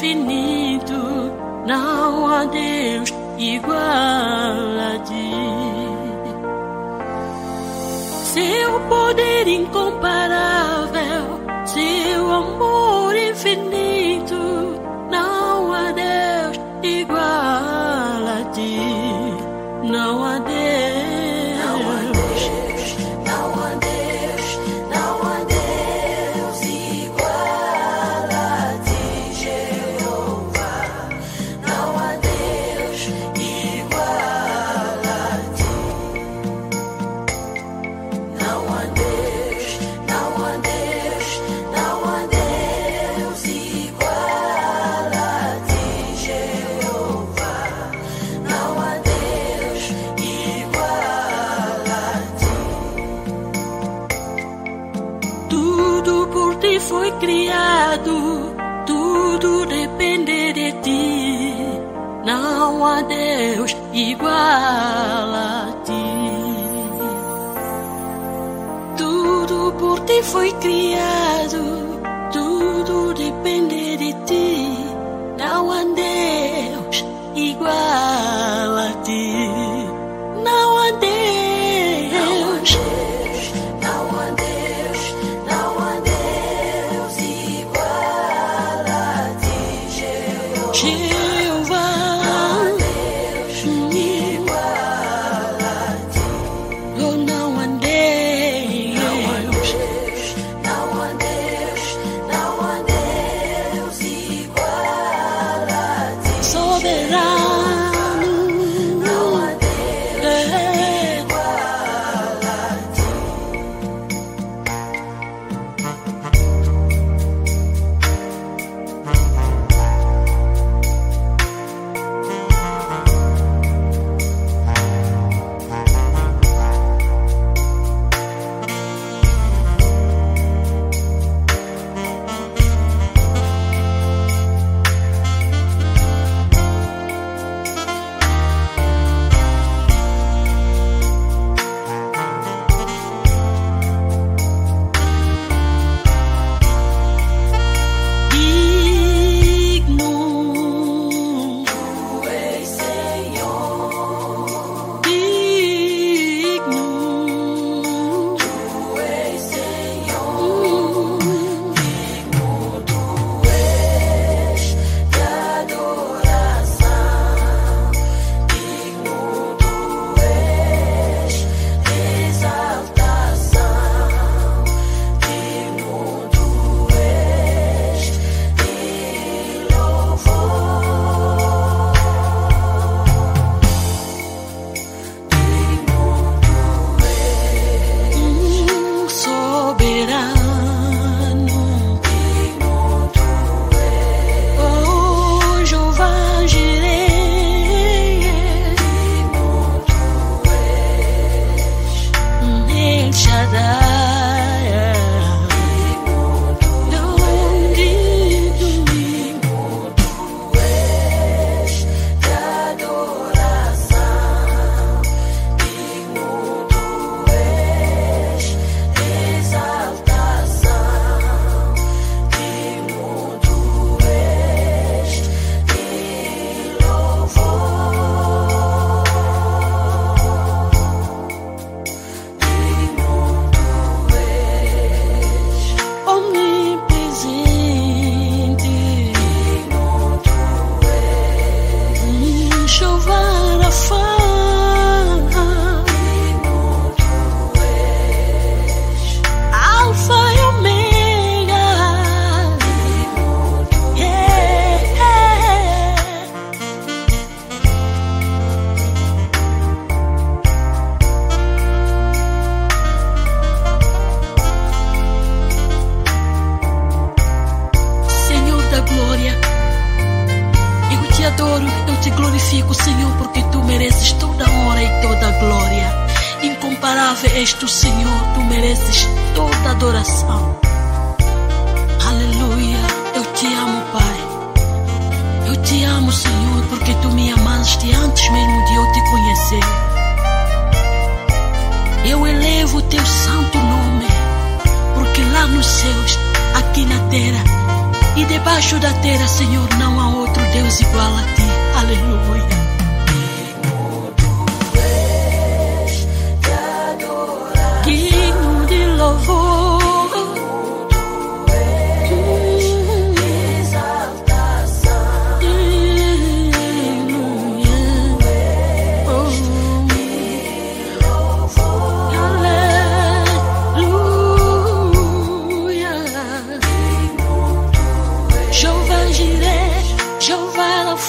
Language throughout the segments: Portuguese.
infinito, não há Deus igual a ti. Seu poder incomparável, seu amor infinito, não há Deus igual a ti. Não há Deus. Foi criado, tudo depende de ti. Não há Deus igual a ti. Tudo por ti foi criado, tudo depende de ti. Não há Deus igual a ti. Não há Deus. Eu te glorifico, Senhor, porque Tu mereces toda a honra e toda a glória. Incomparável és Tu, Senhor, Tu mereces toda a adoração. Aleluia, eu te amo, Pai. Eu te amo, Senhor, porque Tu me amaste antes mesmo de eu te conhecer. Eu elevo o Teu santo nome, porque lá nos céus, aqui na terra, E debaixo da terra, Senhor, não há outro Deus igual a ti. Aleluia. Digno de louvor.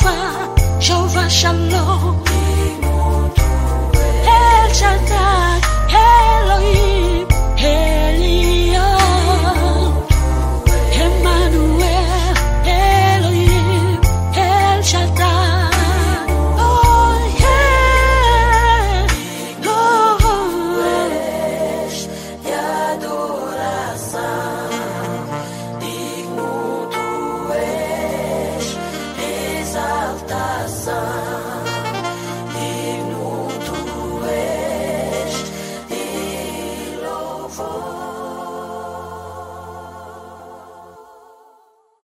Jehovah Shalom, El Shaddai.